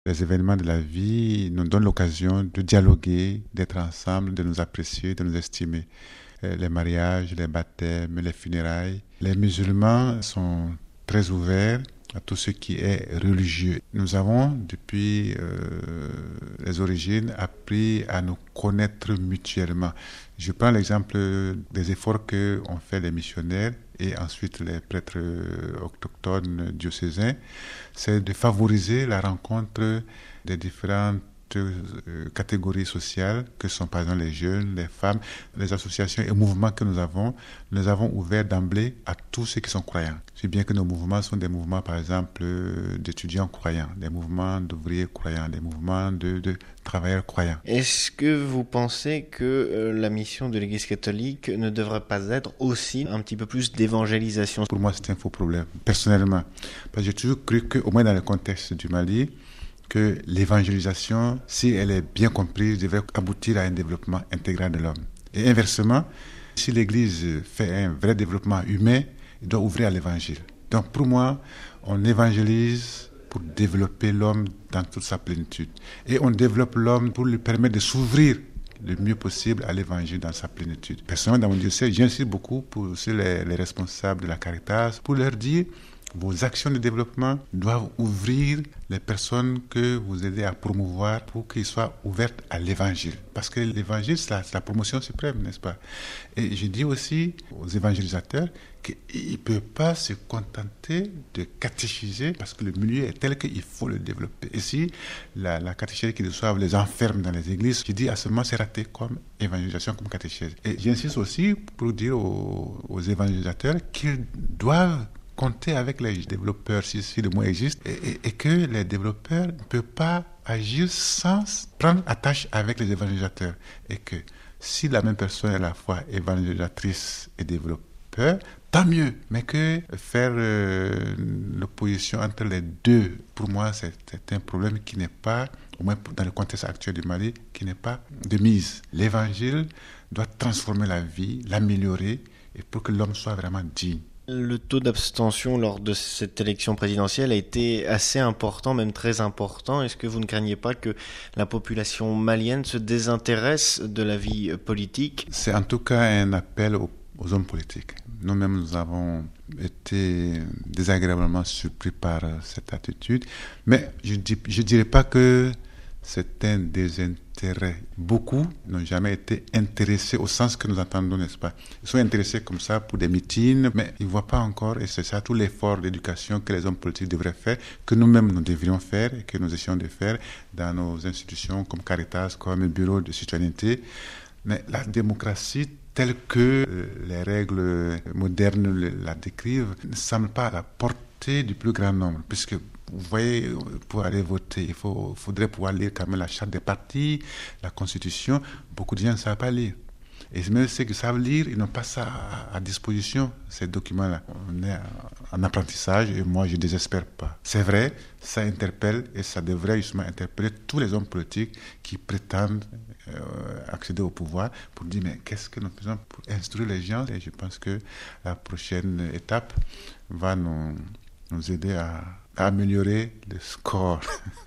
Les événements de la vie nous donnent l'occasion de dialoguer, d'être ensemble, de nous apprécier, de nous estimer. Les mariages, les baptêmes, les funérailles. Les musulmans sont très ouverts à tout ce qui est religieux. Nous avons, depuis les origines, appris à nous connaître mutuellement. Je prends l'exemple des efforts que ont fait les missionnaires et ensuite les prêtres autochtones diocésains, c'est de favoriser la rencontre des différentes catégories sociales que sont par exemple les jeunes, les femmes, les associations et mouvements que nous avons ouverts d'emblée à tous ceux qui sont croyants. Si bien que nos mouvements sont des mouvements par exemple d'étudiants croyants, des mouvements d'ouvriers croyants, des mouvements de travailleurs croyants. Est-ce que vous pensez que la mission de l'Église catholique ne devrait pas être aussi un petit peu plus d'évangélisation? Pour moi, c'est un faux problème, personnellement. Parce que j'ai toujours cru qu'au moins dans le contexte du Mali, que l'évangélisation, si elle est bien comprise, devrait aboutir à un développement intégral de l'homme. Et inversement, si l'Église fait un vrai développement humain, elle doit ouvrir à l'Évangile. Donc pour moi, on évangélise pour développer l'homme dans toute sa plénitude. Et on développe l'homme pour lui permettre de s'ouvrir le mieux possible à l'évangile dans sa plénitude. Personnellement, dans mon diocèse, j'insiste beaucoup pour aussi les responsables de la Caritas, pour leur dire vos actions de développement doivent ouvrir les personnes que vous aidez à promouvoir pour qu'ils soient ouvertes à l'évangile. Parce que l'évangile, c'est la promotion suprême, n'est-ce pas? Et je dis aussi aux évangélisateurs qu'ils ne peuvent pas se contenter de catéchiser parce que le milieu est tel qu'il faut le développer. Et si la catéchèse qu'ils reçoivent les enferme dans les églises, je dis à ce moment c'est raté comme évangélisation, comme catéchèse. Et j'insiste aussi pour dire aux évangélisateurs qu'ils doivent compter avec les développeurs si le mot existe et que les développeurs ne peuvent pas agir sans prendre attache avec les évangélisateurs et que si la même personne est à la fois évangélisatrice et développeur, tant mieux, mais que faire l'opposition entre les deux, pour moi, c'est un problème qui n'est pas, au moins dans le contexte actuel du Mali, qui n'est pas de mise. L'évangile doit transformer la vie, l'améliorer, et pour que l'homme soit vraiment digne. Le taux d'abstention lors de cette élection présidentielle a été assez important, même très important. Est-ce que vous ne craignez pas que la population malienne se désintéresse de la vie politique? C'est en tout cas un appel aux hommes politiques. Nous-mêmes, nous avons été désagréablement surpris par cette attitude. Mais je ne dirais pas que c'est un désintérêt. Beaucoup n'ont jamais été intéressés au sens que nous entendons, n'est-ce pas? Ils sont intéressés comme ça pour des meetings, mais ils ne voient pas encore, et c'est ça tout l'effort d'éducation que les hommes politiques devraient faire, que nous-mêmes nous devrions faire et que nous essayons de faire dans nos institutions comme Caritas, comme le Bureau de citoyenneté. Mais la démocratie telle que les règles modernes la décrivent ne semble pas à la portée du plus grand nombre, puisque vous voyez, pour aller voter, faudrait pouvoir lire quand même la charte des partis, la constitution. Beaucoup de gens ne savent pas lire. Et même ceux qui savent lire, ils n'ont pas ça à disposition, ces documents-là. On est en apprentissage et moi, je ne désespère pas. C'est vrai, ça interpelle et ça devrait justement interpeller tous les hommes politiques qui prétendent accéder au pouvoir pour dire mais qu'est-ce que nous faisons pour instruire les gens? Et je pense que la prochaine étape va nous aider à améliorer le score.